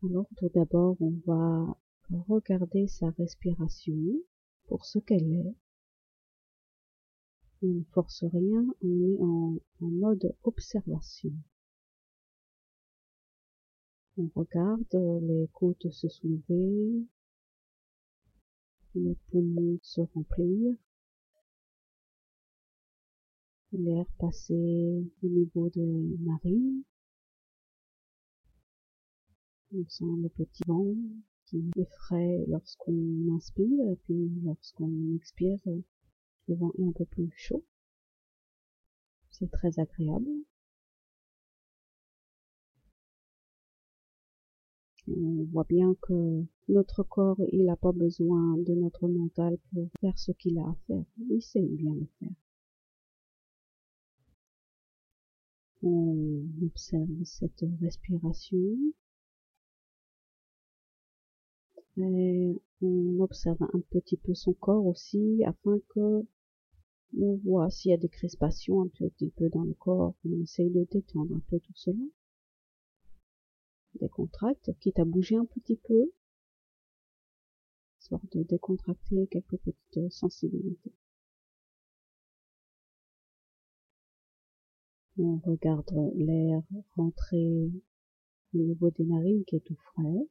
Alors tout d'abord, on va regarder sa respiration pour ce qu'elle est. On ne force rien, on est en mode observation. On regarde les côtes se soulever, les poumons se remplir, l'air passer au niveau des narines. On sent le petit vent qui effraie lorsqu'on inspire et puis lorsqu'on expire, le vent est un peu plus chaud. C'est très agréable. On voit bien que notre corps, il n'a pas besoin de notre mental pour faire ce qu'il a à faire. Il sait bien le faire. On observe cette respiration et on observe un petit peu son corps aussi afin que on voit s'il y a des crispations un petit peu dans le corps. On essaye de détendre un peu tout cela. Décontracte, quitte à bouger un petit peu, histoire de décontracter quelques petites sensibilités. On regarde l'air rentrer au niveau des narines qui est tout frais.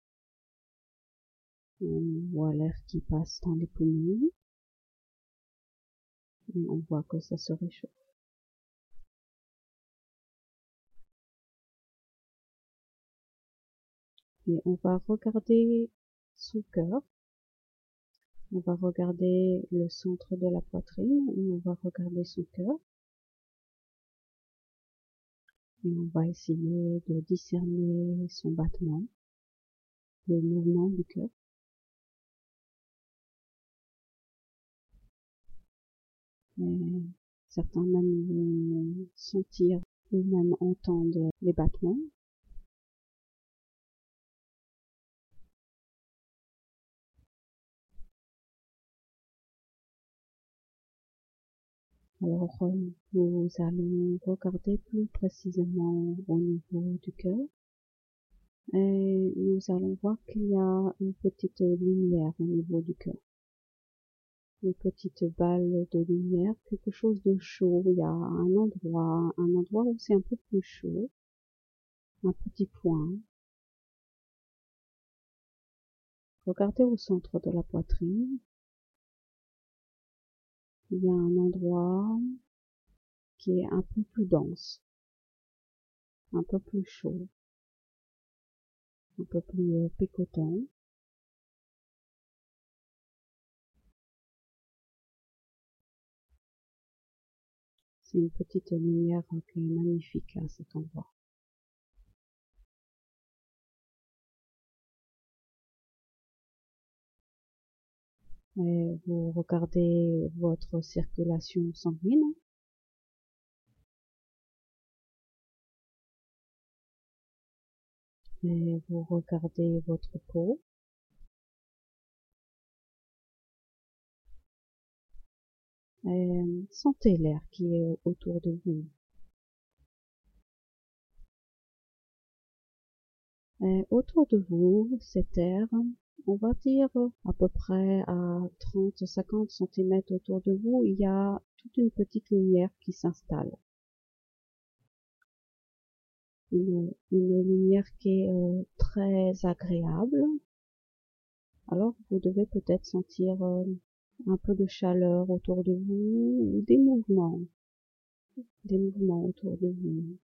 On voit l'air qui passe dans les poumons. Et on voit que ça se réchauffe. Et on va regarder son cœur. On va regarder le centre de la poitrine et on va regarder son cœur. Et on va essayer de discerner son battement, le mouvement du cœur. Et certains même vont sentir ou même entendre les battements. Alors, nous allons regarder plus précisément au niveau du cœur et nous allons voir qu'il y a une petite lumière au niveau du cœur. Une petite balle de lumière, quelque chose de chaud. Il y a un endroit où c'est un peu plus chaud, un petit point. Regardez au centre de la poitrine. Il y a un endroit qui est un peu plus dense, un peu plus chaud, un peu plus picotant. C'est une petite lumière qui est magnifique à cet endroit. Et vous regardez votre circulation sanguine. Et vous regardez votre peau. Et sentez l'air qui est autour de vous. Et autour de vous, cet air, on va dire à peu près à 30-50 cm autour de vous, il y a toute une petite lumière qui s'installe. Une lumière qui est très agréable. Alors vous devez peut-être sentir un peu de chaleur autour de vous ou des mouvements autour de vous.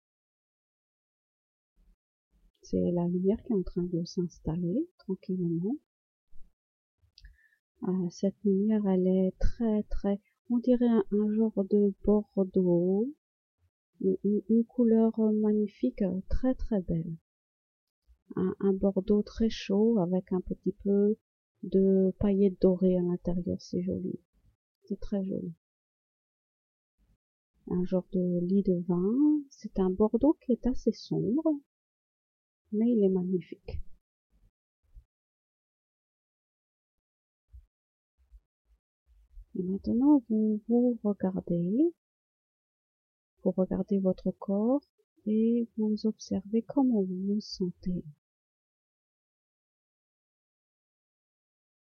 C'est la lumière qui est en train de s'installer tranquillement. Cette lumière, elle est très, on dirait un genre de bordeaux, une couleur magnifique, très belle. Un bordeaux très chaud avec un petit peu de paillettes dorées à l'intérieur, c'est joli. C'est très joli. Un genre de lit de vin. C'est un bordeaux qui est assez sombre, mais il est magnifique. Et maintenant, vous regardez votre corps et vous observez comment vous vous sentez.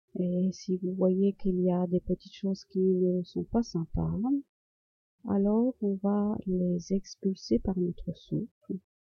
Et si vous voyez qu'il y a des petites choses qui ne sont pas sympas, alors on va les expulser par notre souffle.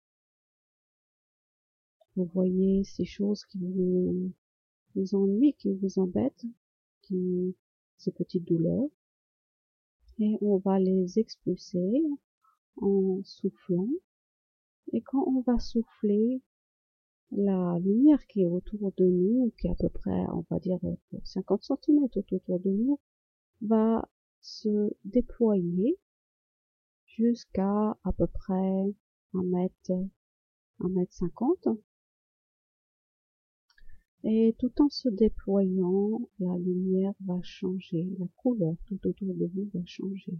Vous voyez ces choses qui vous ennuient, qui vous embêtent, ces petites douleurs, et on va les expulser en soufflant. Et quand on va souffler, la lumière qui est autour de nous, qui est à peu près, on va dire, 50 centimètres autour de nous, va se déployer jusqu'à peu près 1 mètre, 1,50 m. Et tout en se déployant, la lumière va changer, la couleur tout autour de vous va changer.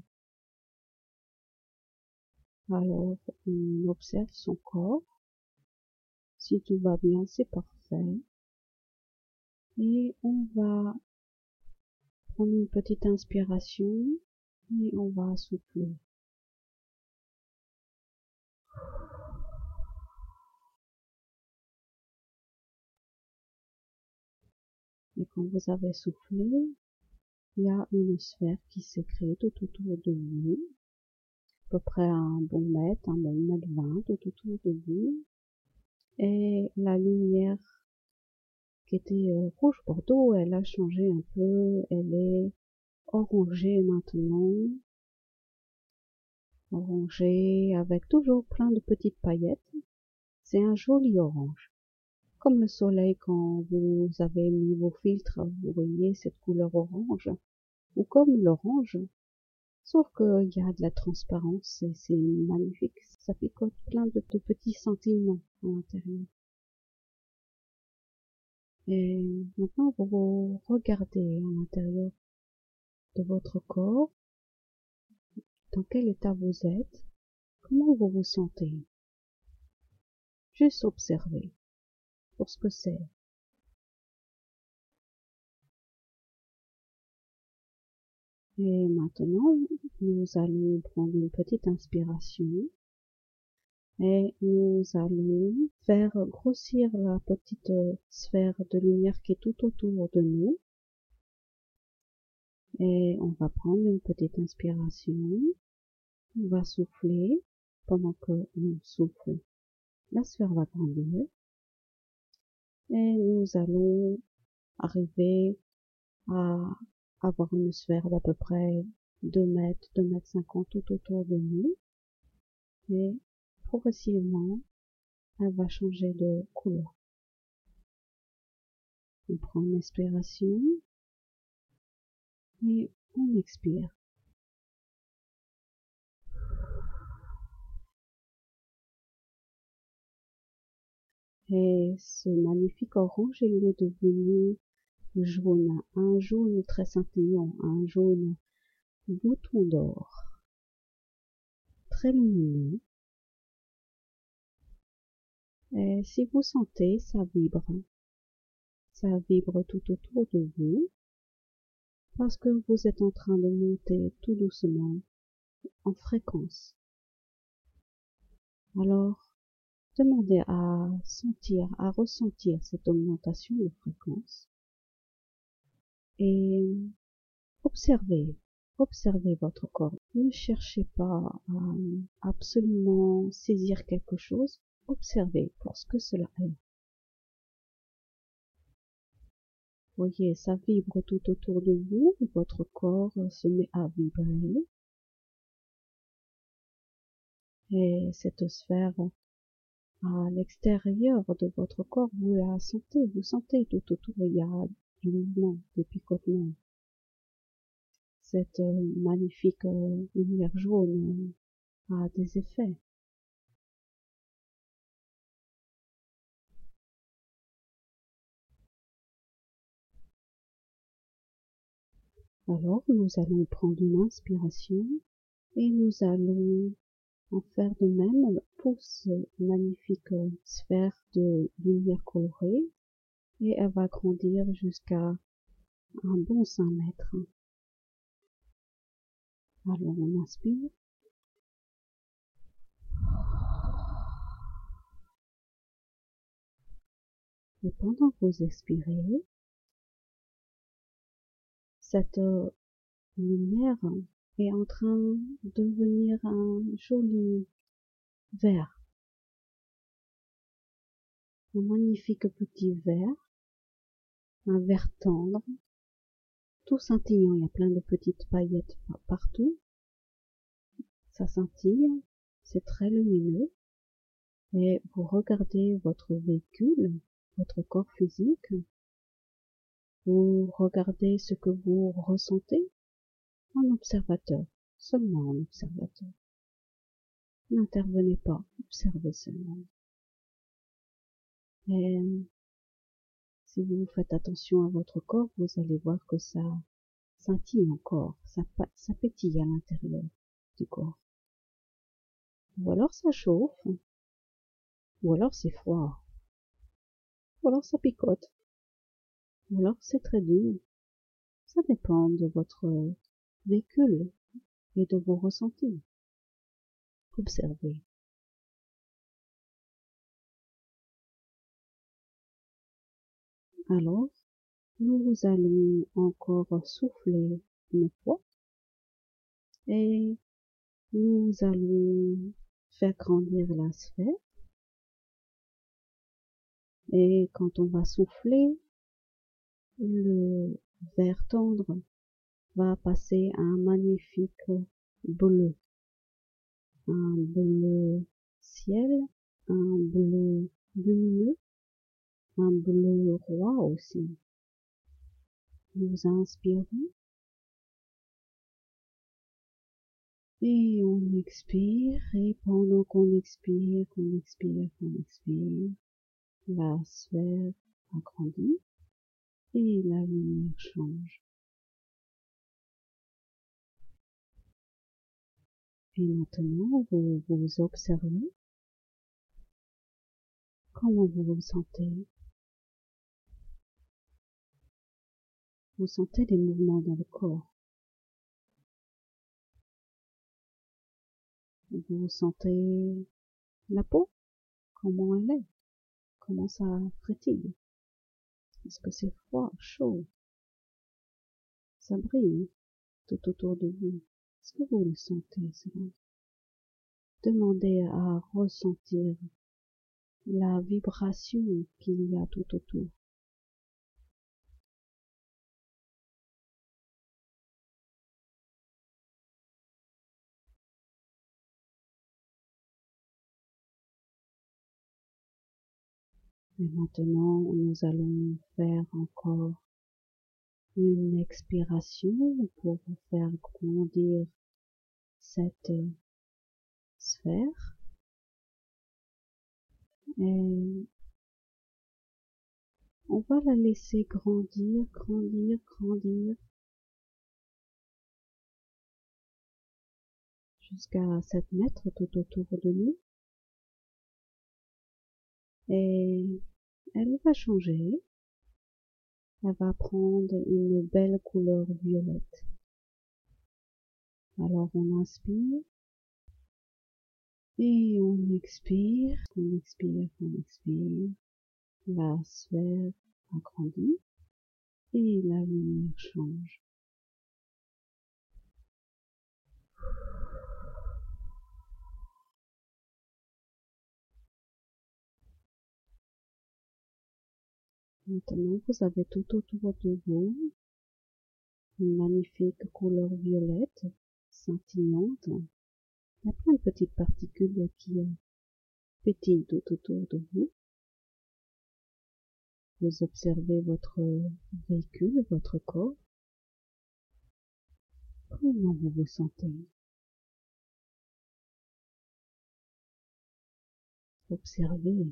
Alors, on observe son corps. Si tout va bien, c'est parfait. Et on va prendre une petite inspiration et on va souffler. Et quand vous avez soufflé, il y a une sphère qui s'est créée tout autour de vous, à peu près un bon mètre, 1,20 m tout autour de vous. Et la lumière qui était rouge bordeaux, elle a changé un peu, elle est orangée maintenant, orangée avec toujours plein de petites paillettes. C'est un joli orange. Comme le soleil quand vous avez mis vos filtres, vous voyez cette couleur orange, ou comme l'orange, sauf qu'il y a de la transparence et c'est magnifique, ça picote plein de petits sentiments à l'intérieur. Et maintenant, vous regardez à l'intérieur de votre corps, dans quel état vous êtes, comment vous vous sentez. Juste observer pour ce que c'est. Et maintenant, nous allons prendre une petite inspiration et nous allons faire grossir la petite sphère de lumière qui est tout autour de nous. Et on va prendre une petite inspiration, on va souffler. Pendant que l'on souffle, la sphère va grandir et nous allons arriver à avoir une sphère d'à peu près 2 mètres, 2,50 m tout autour de nous. Et progressivement, elle va changer de couleur. On prend une inspiration et on expire. Et ce magnifique orange, il est devenu jaune, un jaune très scintillant, un jaune bouton d'or, très lumineux. Et si vous sentez, ça vibre tout autour de vous, parce que vous êtes en train de monter tout doucement en fréquence. Alors, demandez à sentir, à ressentir cette augmentation de fréquence et observez votre corps. Ne cherchez pas à absolument saisir quelque chose, observez pour ce que cela est. Voyez, ça vibre tout autour de vous, votre corps se met à vibrer et cette sphère à l'extérieur de votre corps, vous la sentez, vous sentez tout autour, il y a du mouvement, des picotements. Cette magnifique lumière jaune a des effets. Alors nous allons prendre une inspiration et nous allons en faire de même pour ce magnifique sphère de lumière colorée et elle va grandir jusqu'à un bon 5 mètres. Alors on inspire. Et pendant que vous expirez, cette lumière est en train de devenir un joli vert, un magnifique petit vert, un vert tendre, tout scintillant, il y a plein de petites paillettes partout, ça scintille, c'est très lumineux, et vous regardez votre véhicule, votre corps physique, vous regardez ce que vous ressentez en observateur, seulement en observateur. N'intervenez pas, observez seulement. Et si vous faites attention à votre corps, vous allez voir que ça scintille encore, ça pétille à l'intérieur du corps. Ou alors ça chauffe, ou alors c'est froid, ou alors ça picote, ou alors c'est très doux. Ça dépend de votre véhicule et de vos ressentis. Observez. Alors, nous allons encore souffler une fois et nous allons faire grandir la sphère. Et quand on va souffler, le vert tendre va passer à un magnifique bleu. Un bleu ciel, un bleu lumineux, un bleu roi aussi. Nous inspirons et on expire, et pendant qu'on expire, la sphère agrandit et la lumière change. Et maintenant, vous vous observez. Comment vous vous sentez? Vous sentez des mouvements dans le corps. Vous sentez la peau? Comment elle est? Comment ça frétille? Est-ce que c'est froid, chaud? Ça brille tout autour de vous. Est-ce que vous le sentez, cela? Demandez à ressentir la vibration qu'il y a tout autour. Et maintenant, nous allons faire encore une expiration pour faire grandir cette sphère. Et on va la laisser grandir, jusqu'à 7 mètres tout autour de nous. Et elle va changer. Elle va prendre une belle couleur violette. Alors on inspire et on expire, la sphère agrandit et la lumière change. Maintenant, vous avez tout autour de vous une magnifique couleur violette, scintillante. Il y a plein de petites particules qui pétillent tout autour de vous. Vous observez votre véhicule, votre corps. Comment vous vous sentez? Observez.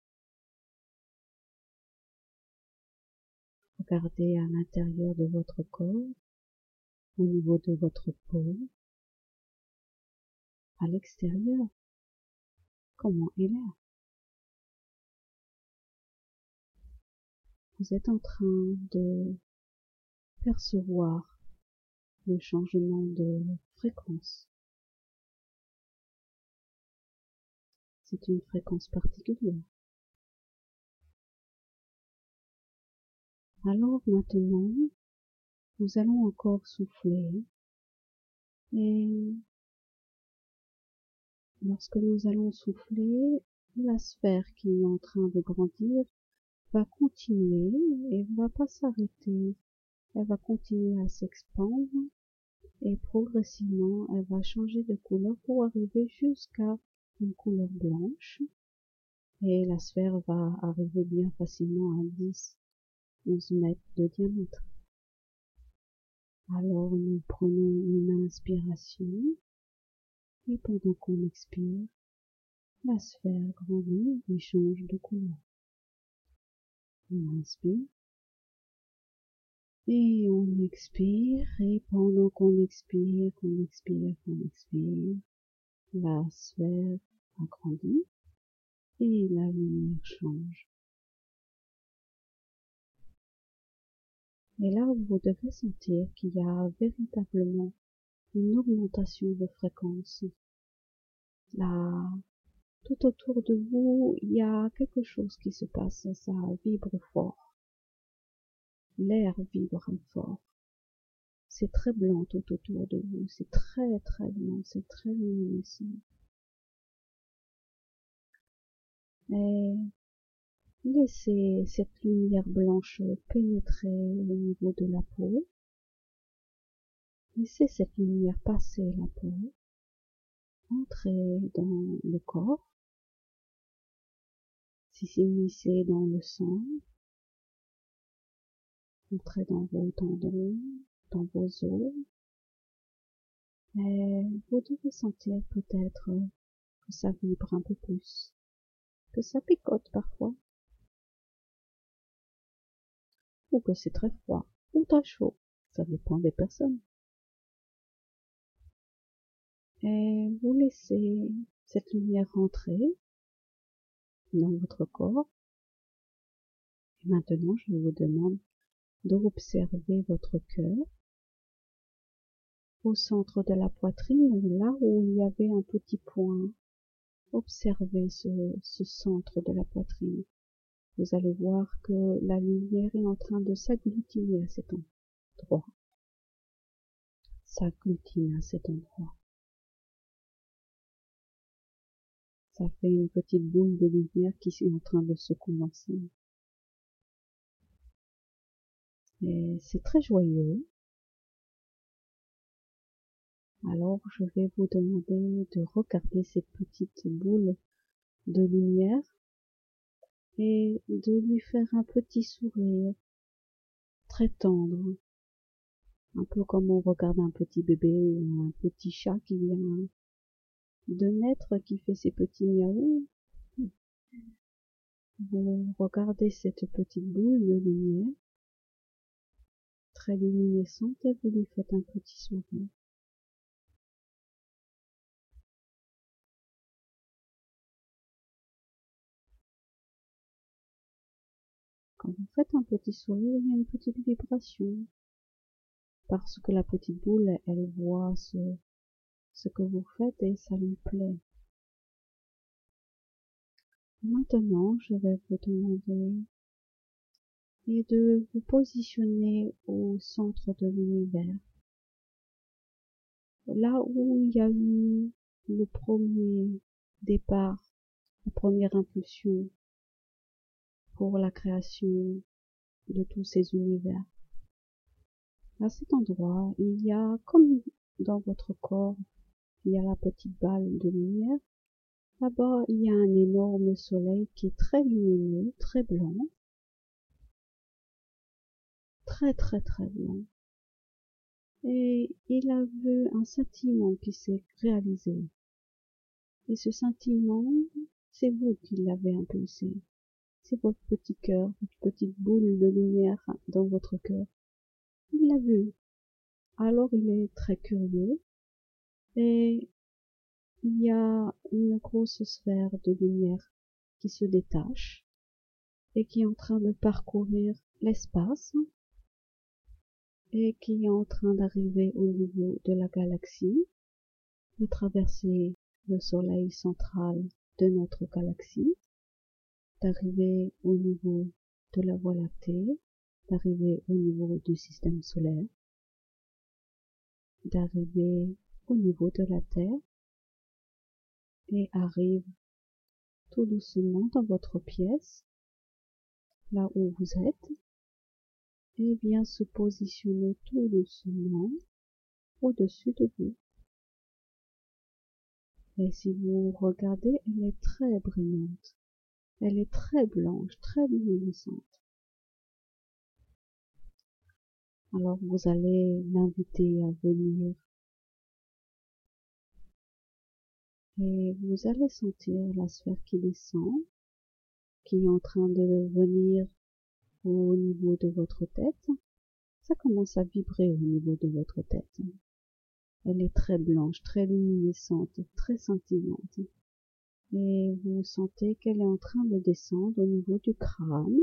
Regardez à l'intérieur de votre corps, au niveau de votre peau, à l'extérieur. Comment il est? Vous êtes en train de percevoir le changement de fréquence. C'est une fréquence particulière. Alors maintenant, Nous allons encore souffler et lorsque nous allons souffler, la sphère qui est en train de grandir va continuer et ne va pas s'arrêter. Elle va continuer à s'expandre et progressivement elle va changer de couleur pour arriver jusqu'à une couleur blanche et la sphère va arriver bien facilement à 10-11 mètres de diamètre. Alors nous prenons une inspiration et pendant qu'on expire, la sphère grandit et change de couleur. On inspire et on expire et pendant qu'on expire, la sphère agrandit et la lumière change. Et là, vous devez sentir qu'il y a véritablement une augmentation de fréquence. Là, tout autour de vous, il y a quelque chose qui se passe, ça vibre fort. L'air vibre fort. C'est très blanc tout autour de vous, c'est très très blanc, c'est très luminescent. Et laissez cette lumière blanche pénétrer au niveau de la peau. Laissez cette lumière passer la peau, entrer dans le corps, s'immiscer dans le sang, entrer dans vos tendons, dans vos os. Et vous devez sentir peut-être que ça vibre un peu plus, que ça picote parfois, ou que c'est très froid, ou très chaud, ça dépend des personnes. Et vous laissez cette lumière rentrer dans votre corps. Et maintenant, je vous demande d'observer votre cœur au centre de la poitrine, là où il y avait un petit point. Observez ce centre de la poitrine. Vous allez voir que la lumière est en train de s'agglutiner à cet endroit. S'agglutine à cet endroit. Ça fait une petite boule de lumière qui est en train de se condenser. Et c'est très joyeux. Alors je vais vous demander de regarder cette petite boule de lumière et de lui faire un petit sourire très tendre, un peu comme on regarde un petit bébé ou un petit chat qui vient de naître, qui fait ses petits miaou. Vous regardez cette petite boule de lumière très luminescente et vous lui faites un petit sourire. Quand vous faites un petit sourire, il y a une petite vibration, parce que la petite boule, elle voit ce que vous faites et ça lui plaît. Maintenant, je vais vous demander de vous positionner au centre de l'univers, là où il y a eu le premier départ, la première impulsion pour la création de tous ces univers. À cet endroit, il y a, comme dans votre corps, il y a la petite balle de lumière. Là-bas, il y a un énorme soleil qui est très lumineux, très blanc, très très très blanc. Et il a vu un scintillement qui s'est réalisé. Et ce scintillement, c'est vous qui l'avez impulsé. C'est votre petit cœur, votre petite boule de lumière dans votre cœur. Il l'a vu. Alors il est très curieux. Et il y a une grosse sphère de lumière qui se détache et qui est en train de parcourir l'espace et qui est en train d'arriver au niveau de la galaxie, de traverser le soleil central de notre galaxie, d'arriver au niveau de la Voie lactée, d'arriver au niveau du système solaire, d'arriver au niveau de la terre et arrive tout doucement dans votre pièce, là où vous êtes, et vient se positionner tout doucement au-dessus de vous. Et si vous regardez, elle est très brillante, elle est très blanche, très luminescente. Alors vous allez l'inviter à venir et vous allez sentir la sphère qui descend, qui est en train de venir au niveau de votre tête. Ça commence à vibrer au niveau de votre tête. Elle est très blanche, très luminescente, très scintillante. Et vous sentez qu'elle est en train de descendre au niveau du crâne.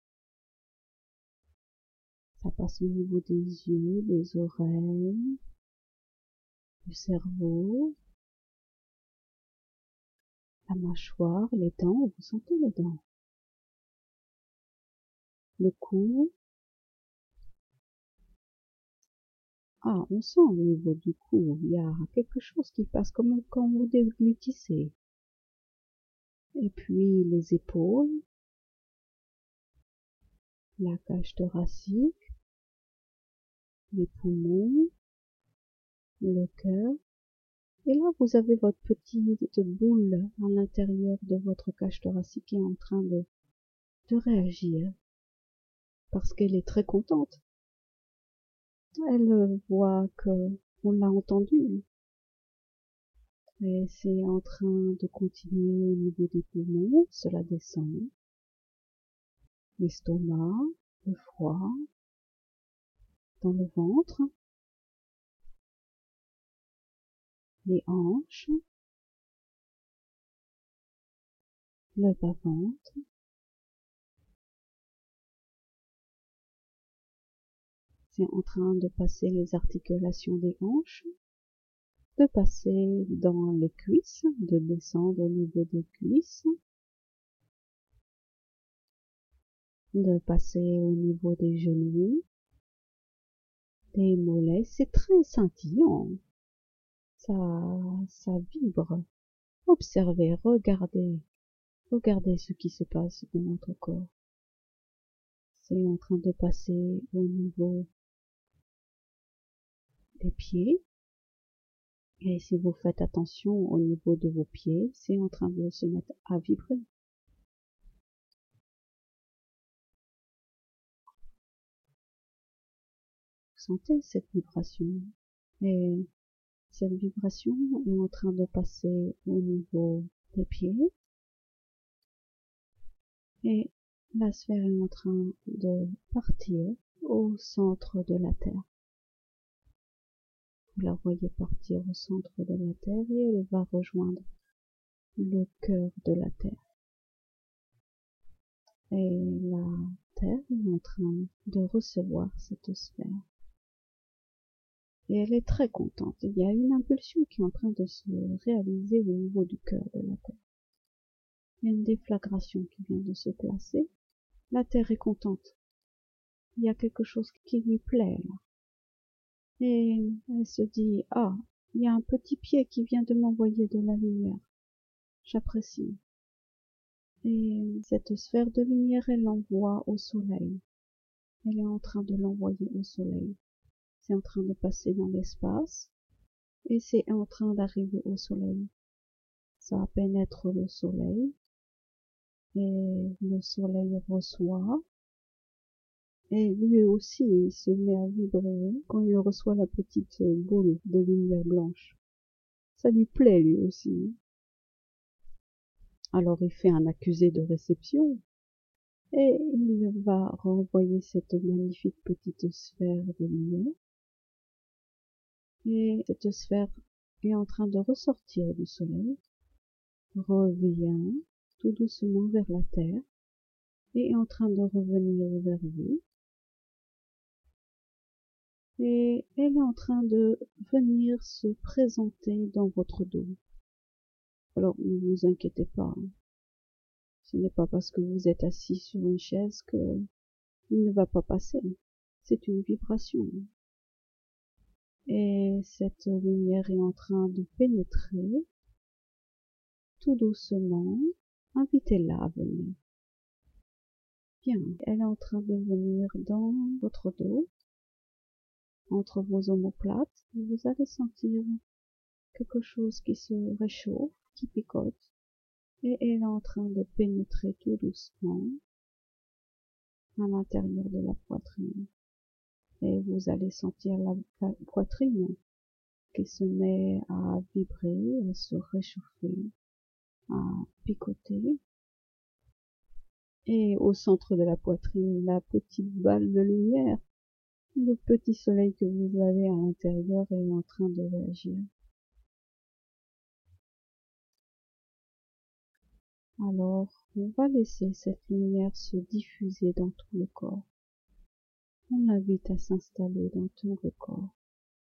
Ça passe au niveau des yeux, des oreilles, du cerveau, la mâchoire, les dents, vous sentez les dents, le cou. Ah, on sent au niveau du cou, il y a quelque chose qui passe comme quand vous déglutissez. Et puis les épaules, la cage thoracique, les poumons, le cœur. Et là, vous avez votre petite boule à l'intérieur de votre cage thoracique qui est en train de réagir parce qu'elle est très contente. Elle voit que on l'a entendu et c'est en train de continuer au niveau des poumons. Cela descend, l'estomac, le foie, dans le ventre, les hanches, le bas-ventre. C'est en train de passer les articulations des hanches, de passer dans les cuisses, de descendre au niveau des cuisses, de passer au niveau des genoux, des mollets. C'est très scintillant. Ça vibre. Observez, regardez ce qui se passe dans notre corps. C'est en train de passer au niveau des pieds. Et si vous faites attention au niveau de vos pieds, c'est en train de se mettre à vibrer. Vous sentez cette vibration. Et cette vibration est en train de passer au niveau des pieds. Et la sphère est en train de partir au centre de la Terre. Vous la voyez partir au centre de la Terre et elle va rejoindre le cœur de la Terre. Et la Terre est en train de recevoir cette sphère. Et elle est très contente. Il y a une impulsion qui est en train de se réaliser au niveau du cœur de la Terre. Il y a une déflagration qui vient de se placer. La Terre est contente. Il y a quelque chose qui lui plaît là. Et elle se dit, ah, il y a un petit pied qui vient de m'envoyer de la lumière. J'apprécie. Et cette sphère de lumière, elle l'envoie au soleil. Elle est en train de l'envoyer au soleil. C'est en train de passer dans l'espace et c'est en train d'arriver au soleil. Ça pénètre le soleil et le soleil reçoit. Et lui aussi, il se met à vibrer quand il reçoit la petite boule de lumière blanche. Ça lui plaît lui aussi. Alors il fait un accusé de réception et il va renvoyer cette magnifique petite sphère de lumière. Et cette sphère est en train de ressortir du soleil, revient tout doucement vers la Terre et est en train de revenir vers vous. Et elle est en train de venir se présenter dans votre dos. Alors ne vous inquiétez pas, ce n'est pas parce que vous êtes assis sur une chaise que il ne va pas passer. C'est une vibration. Et cette lumière est en train de pénétrer tout doucement. Invitez-la à venir. Bien, elle est en train de venir dans votre dos, entre vos omoplates. Vous allez sentir quelque chose qui se réchauffe, qui picote. Et elle est en train de pénétrer tout doucement à l'intérieur de la poitrine. Et vous allez sentir la poitrine qui se met à vibrer, à se réchauffer, à picoter. Et au centre de la poitrine, la petite balle de lumière, le petit soleil que vous avez à l'intérieur est en train de réagir. Alors, on va laisser cette lumière se diffuser dans tout le corps. On l'invite à s'installer dans tout le corps.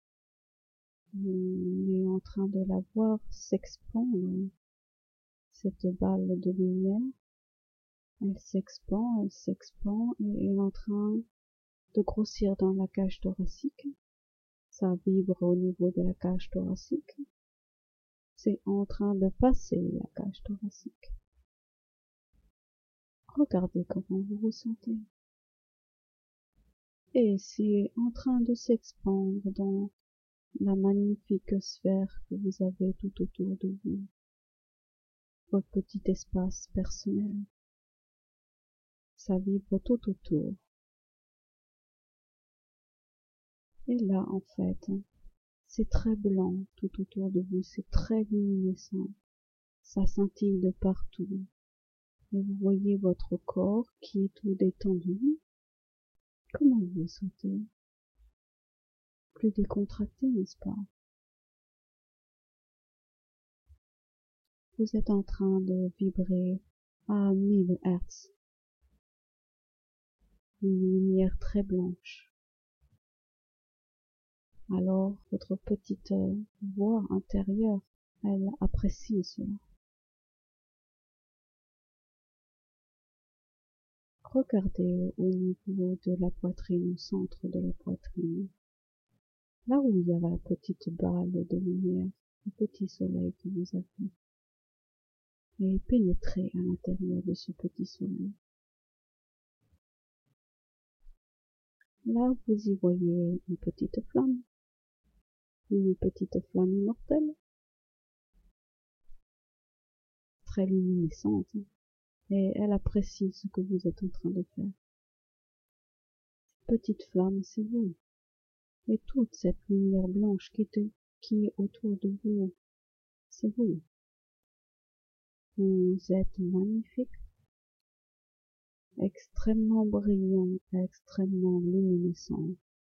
On est en train de la voir s'expandre, cette balle de lumière. Elle s'expand et est en train de grossir dans la cage thoracique. Ça vibre au niveau de la cage thoracique. C'est en train de passer la cage thoracique. Regardez comment vous vous sentez. Et c'est en train de s'expandre dans la magnifique sphère que vous avez tout autour de vous, votre petit espace personnel. Ça vibre tout autour. Et là, en fait, c'est très blanc tout autour de vous, c'est très luminescent. Ça scintille de partout. Et vous voyez votre corps qui est tout détendu. Comment vous vous sentez? Plus décontracté, n'est-ce pas? Vous êtes en train de vibrer à 1000 Hertz. Une lumière très blanche. Alors, votre petite voix intérieure, elle apprécie cela. Regardez au niveau de la poitrine, au centre de la poitrine, là où il y a la petite balle de lumière, le petit soleil que vous avez, et pénétrez à l'intérieur de ce petit soleil. Là, vous y voyez une petite flamme immortelle, très luminescente, et elle apprécie ce que vous êtes en train de faire. Cette petite flamme, c'est vous, et toute cette lumière blanche qui est autour de vous, c'est vous. Vous êtes magnifique, extrêmement brillant, extrêmement luminescent.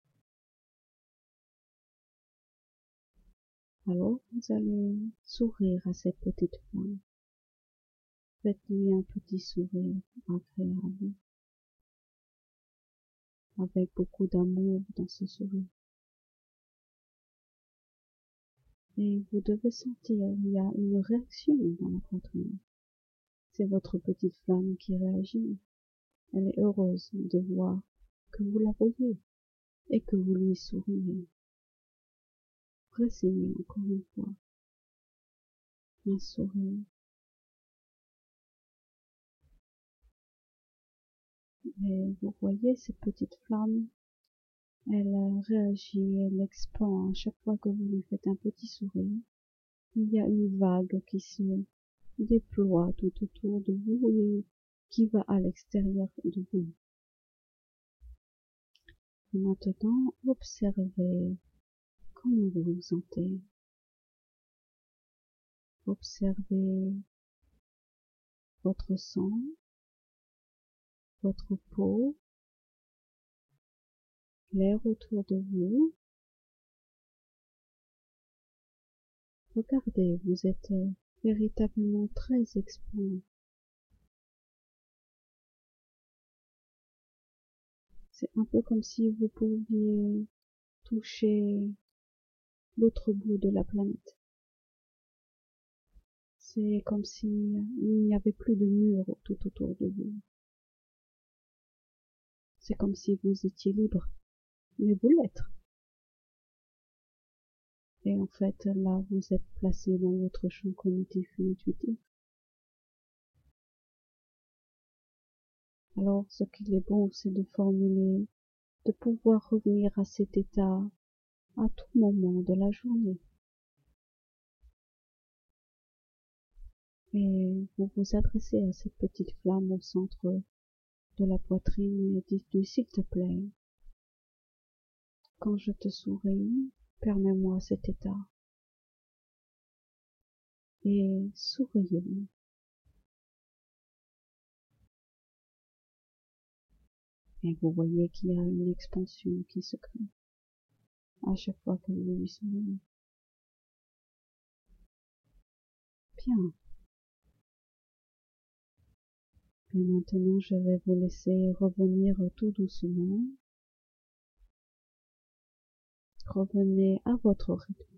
Alors, vous allez sourire à cette petite flamme. Faites-lui un petit sourire agréable, avec beaucoup d'amour dans ce sourire. Et vous devez sentir, il y a une réaction dans la poitrine. C'est votre petite flamme qui réagit. Elle est heureuse de voir que vous la voyez et que vous lui souriez. Essayez encore une fois un sourire. Et vous voyez cette petite flamme, elle réagit, elle expand à chaque fois que vous lui faites un petit sourire. Il y a une vague qui se déploie tout autour de vous et qui va à l'extérieur de vous. Et maintenant, observez comment vous vous sentez. Observez votre sang, votre peau, l'air autour de vous. Regardez, vous êtes véritablement très exposé. C'est un peu comme si vous pouviez toucher l'autre bout de la planète. C'est comme si il n'y avait plus de mur tout autour de vous. C'est comme si vous étiez libre, mais vous l'êtes. Et en fait, là, vous êtes placé dans votre champ cognitif et intuitif. Alors, ce qu'il est bon, c'est de formuler, de pouvoir revenir à cet état à tout moment de la journée. Et vous vous adressez à cette petite flamme au centre de la poitrine et dites-lui, s'il te plaît, quand je te souris, permets-moi cet état. Et souriez. Et vous voyez qu'il y a une expansion qui se crée à chaque fois que vous lui souriez. Bien. Et maintenant, je vais vous laisser revenir tout doucement. Revenez à votre rythme.